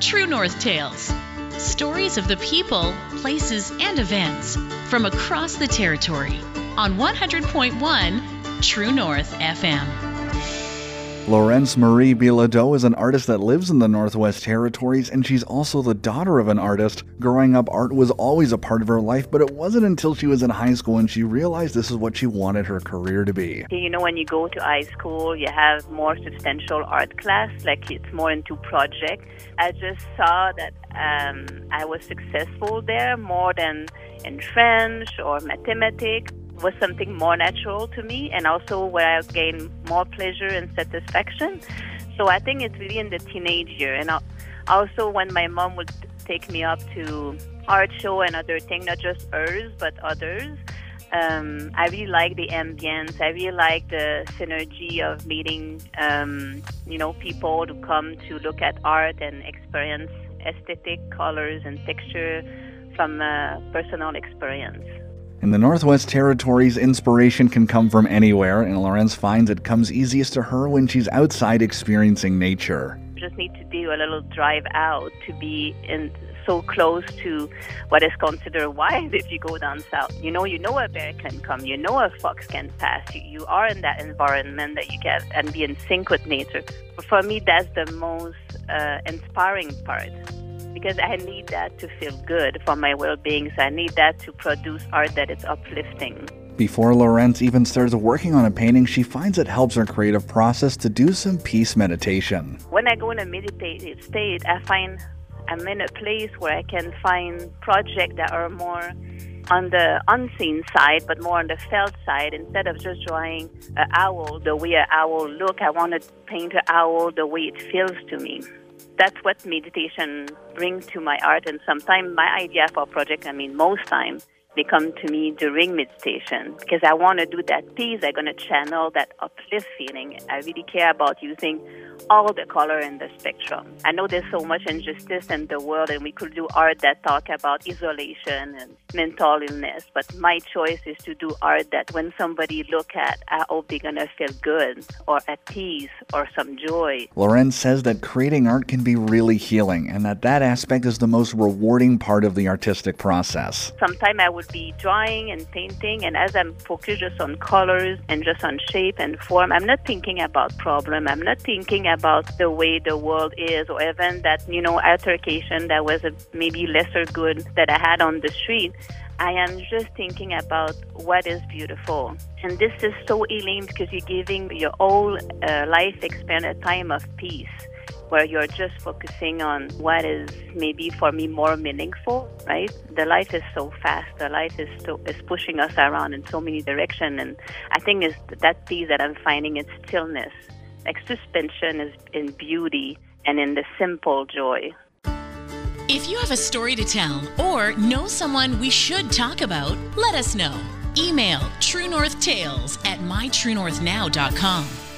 True North Tales. Stories of the people, places, and events from across the territory on 100.1 True North FM. Laurence Marie Bilodeau is an artist that lives in the Northwest Territories, and she's also the daughter of an artist. Growing up, art was always a part of her life, but it wasn't until she was in high school when she realized this is what she wanted her career to be. You know, when you go to high school, you have more substantial art class, like it's more into project. I just saw that I was successful there more than in French or mathematics. Was something more natural to me, and also where I gained more pleasure and satisfaction. So I think it's really in the teenage year. And also when my mom would take me up to art show and other things, not just hers, but others, I really like the ambience. I really like the synergy of meeting, people who come to look at art and experience aesthetic colors and texture from a personal experience. In the Northwest Territories, inspiration can come from anywhere, and Laurence finds it comes easiest to her when she's outside experiencing nature. You just need to do a little drive out to be so close to what is considered wild if you go down south. You know a bear can come, a fox can pass. You are in that environment that you get and be in sync with nature. For me, that's the most inspiring part. Because I need that to feel good for my well-being. So I need that to produce art that is uplifting. Before Laurence even starts working on a painting, she finds it helps her creative process to do some peace meditation. When I go in a meditative state, I find I'm in a place where I can find projects that are more on the unseen side, but more on the felt side. Instead of just drawing an owl the way an owl looks, I want to paint an owl the way it feels to me. That's what meditation brings to my art, and sometimes my idea for a project, most times, they come to me during meditation because I want to do that piece. I'm going to channel that uplift feeling. I really care about using all the color in the spectrum. I know there's so much injustice in the world, and we could do art that talk about isolation and mental illness, but my choice is to do art that when somebody look at, I hope they're going to feel good or at peace or some joy. Laurence says that creating art can be really healing, and that aspect is the most rewarding part of the artistic process. Sometimes I would be drawing and painting, and as I'm focused just on colors and just on shape and form, I'm not thinking about problem. I'm not thinking about the way the world is, or even that, altercation that was maybe lesser good that I had on the street. I am just thinking about what is beautiful. And this is so healing because you're giving your whole life experience a time of peace, where you're just focusing on what is maybe for me more meaningful, right? The life is so fast. The life is pushing us around in so many directions. And I think it's that peace that I'm finding in stillness. Like suspension is in beauty and in the simple joy. If you have a story to tell or know someone we should talk about, let us know. Email truenorthtales@mytruenorthnow.com.